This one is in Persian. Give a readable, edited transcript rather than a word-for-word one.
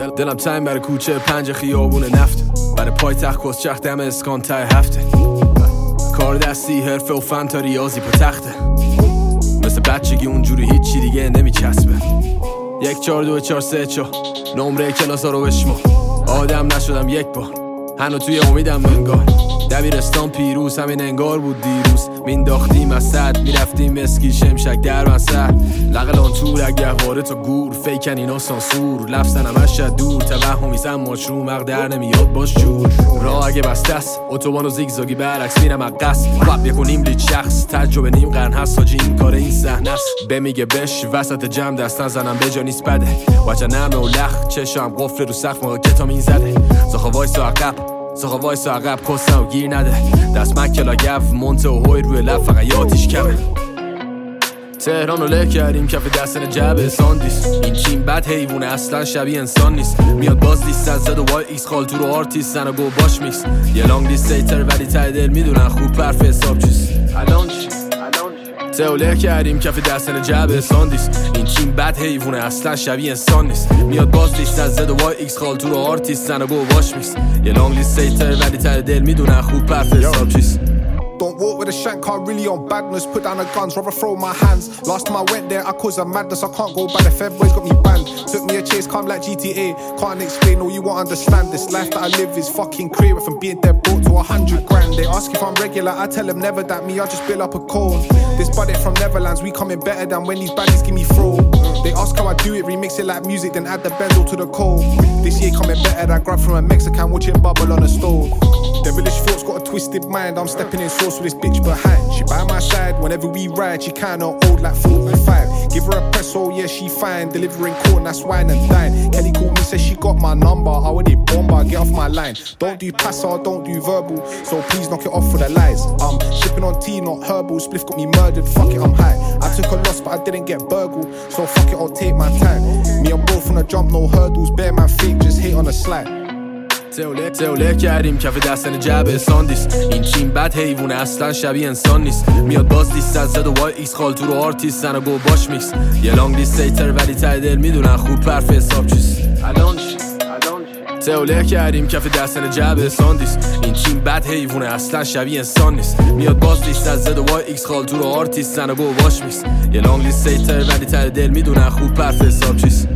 دلم تنگ برای کوچه پنج خیابون نفت، برای پایتخت کسچخ دم اسکان ته هفته، کار دستی حرفه و فن تا ریاضی پا تخته، مثل بچگی اونجوری هیچی دیگه نمیچسبه. 1 4 2 4 3 4 نمره کلاس ها رو بشما، آدم نشدم یک بار هنو توی امیدم انگار، دبیرستان پیروز همین انگار بود دیروز، مینداختیم از صد میرفتیم مسکی شمشک در مسر، لقلان تور اگه واره تا گور فیکن اینا سانسور، لفظن همش شد دور توهمیزم مجرو مغ در نمیاد باش جور، راه اگه بسته است اتوبان و زیگزاگی برعکس میرم اقص، رب یکونیم لید شخص تجربه نیم قرن هست حاجی این کار این صحنه است، بمیگه بش وسط جمع دستن زنم به جا نیست بده، وجه نرمه و لخ چشم قفل رو سقف موقع کتامین زده، ساخا وایسا عقب کسم و گیر نده، دست مکلا گف مونته و هوی روی لب فقط یادیش کمه. تهران رو له کردیم کف دستن جبه ساندیس، این چین بد حیوونه اصلا شبیه انسان نیست، میاد باز لیست از زد و وای ایکس خال تو رو آرتیستن و گو باش میکس، یه لانگ لیست ایتر ولی ته دل میدونن خوب پرف حساب چیست، الان چی؟ تهوله کردیم کف دستن جبه ساندیس، این چین بد حیوونه اصلا شبیه انسان نیست، میاد باز لیست از زد و وای ایکس خال تو رو آرتیستن و گو باش میکس، یه لانگ لیست ایتر ولی ته دل میدونن خوب پرف حساب چیست. Don't walk with a shank car really on badness, put down the guns, rather throw my hands. Last time I went there I caused a madness, I can't go back, the Fed boys got me banned. Took me a chase, come like GTA, can't explain, all you won't understand. This life that I live is fucking crazy, from being dead brought to 100 grand. They ask if I'm regular, I tell them never that me, I just build up a cone. This buddy from Netherlands, we coming better than when these baddies give me throw. They ask how I do it, remix it like music, then add the benzo to the cold. This year coming better than grab from a Mexican, watching bubble on a stove. Devilish thoughts got a twisted mind, I'm stepping in sauce with this bitch behind. She by my side whenever we ride, she kinda old like 45. Give her a press, oh yeah she fine, delivering corn, that's wine and dine. Kelly called me, says she got my number, I already bomber, get off my line. Don't do passive, don't do verbal, so please knock it off for the lies. I'm sipping on tea, not herbal, spliff got me murdered, fuck it I'm high. I took a loss but I didn't get burgled, so fuck it I'll take my time. Me and both on the jump, no hurdles, bare man fake, just hate on the slide. تهوله کردیم کف دستن جبه ساندیس، این چین بد حیوونه اصلا شبیه انسان نیست، میاد باز لیست از زد و وای ایکس خال تو رو آرتیستن و گو باش میکس، یه لانگ لیست ایتر ولی ته دل میدونن خوب پرف حساب چیست. الان چی؟ تهوله کردیم کف دستن جبه ساندیس، این چین بد حیوونه اصلا شبیه انسان نیست، میاد باز لیست از زد و وای ایکس خال تو رو آرتیستن و گو باش میکس، یه لانگ لیست ایتر ولی ته دل میدونن خوب پرف حساب چیست.